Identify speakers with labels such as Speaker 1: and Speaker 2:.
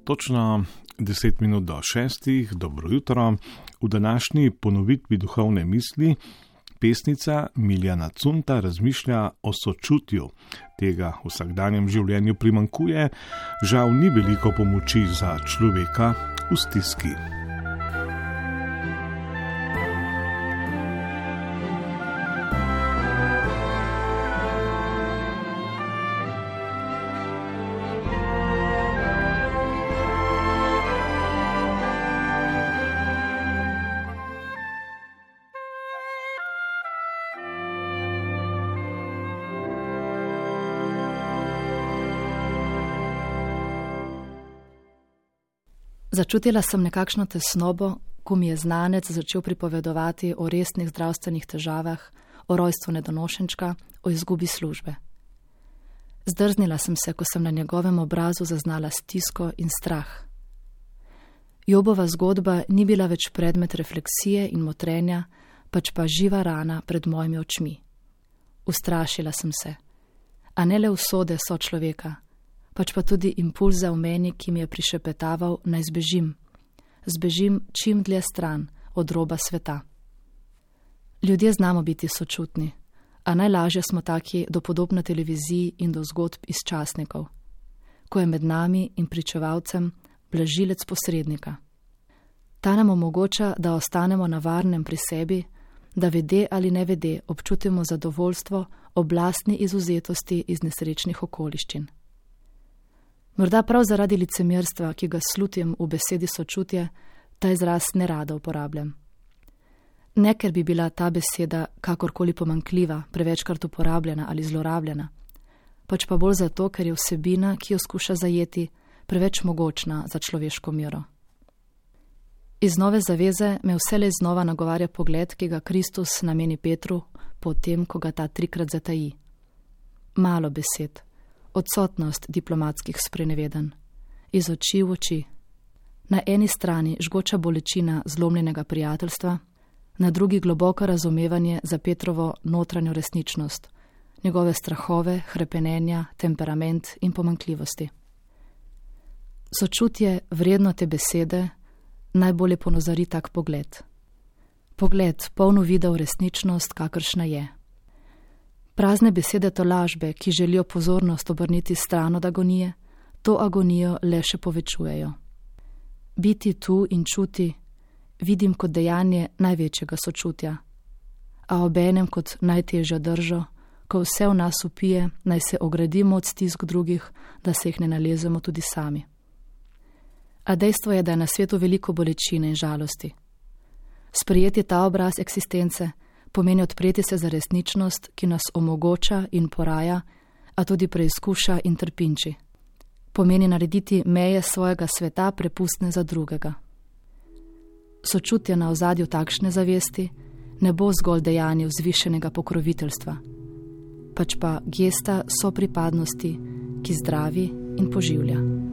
Speaker 1: Točno 10 minut do 6. Dobro jutro. V današnji ponovitvi duhovne misli pesnica Miljana Cunta razmišlja o sočutju. Tega v vsakdanjem življenju primanjkuje, žal ni veliko pomoči za človeka v stiski.
Speaker 2: Začutila sem nekakšno tesnobo, ko mi je znanec začel pripovedovati o resnih zdravstvenih težavah, o rojstvu nedonošenčka, o izgubi službe. Zdrznila sem se, ko sem na njegovem obrazu zaznala stisko in strah. Jobova zgodba ni bila več predmet refleksije in motrenja, pač pa živa rana pred mojimi očmi. Ustrašila sem se, a ne le usode sočloveka, pač pa tudi impulza v meni, ki mi je prišepetaval, naj zbežim čim dlje stran od roba sveta. Ljudje znamo biti sočutni, a najlažje smo taki do podob na televiziji in do zgodb iz časnikov, ko je med nami in pričevalcem blažilec posrednika. Ta nam omogoča, da ostanemo na varnem pri sebi, da vede ali ne vede občutimo zadovoljstvo ob lastni izvzetosti iz nesrečnih okoliščin. Morda prav zaradi licemerstva, ki ga slutim v besedi sočutje, ta izraz nerada uporabljam. Ne, ker bi bila ta beseda kakorkoli pomanjkljiva, prevečkrat uporabljena ali zlorabljena, pač pa bolj zato, ker je vsebina, ki jo skuša zajeti, preveč mogočna za človeško mero. Iz Nove zaveze me vselej znova nagovarja pogled, ki ga Kristus nameni Petru, potem, ko ga ta 3-krat zataji. Malo besed. Odsotnost diplomatskih sprenevedanj. Iz oči v oči. Na eni strani žgoča bolečina zlomljenega prijateljstva, na drugi globoko razumevanje za Petrovo notranjo resničnost, njegove strahove, hrepenenja, temperament in pomanjkljivosti. Sočutje, vredno te besede, najbolje ponazori tak pogled. Pogled, poln uvida v resničnost, kakršna je. Prazne besede tolažbe, ki želijo pozornost obrniti stran od agonije, to agonijo le še povečujejo. Biti tu in čuti vidim kot dejanje največjega sočutja, a obenem kot najtežjo držo, ko vse v nas upije, naj se ogradimo od stisk drugih, da se jih ne nalezemo tudi sami. A dejstvo je, da je na svetu veliko bolečine in žalosti. Sprejeti ta obraz eksistence pomeni odpreti se za resničnost, ki nas omogoča in poraja, a tudi preizkuša in trpinči. Pomeni narediti meje svojega sveta prepustne za drugega. Sočutje na ozadju takšne zavesti ne bo zgolj dejanje vzvišenega pokroviteljstva, pač pa gesta sopripadnosti, ki zdravi in poživlja.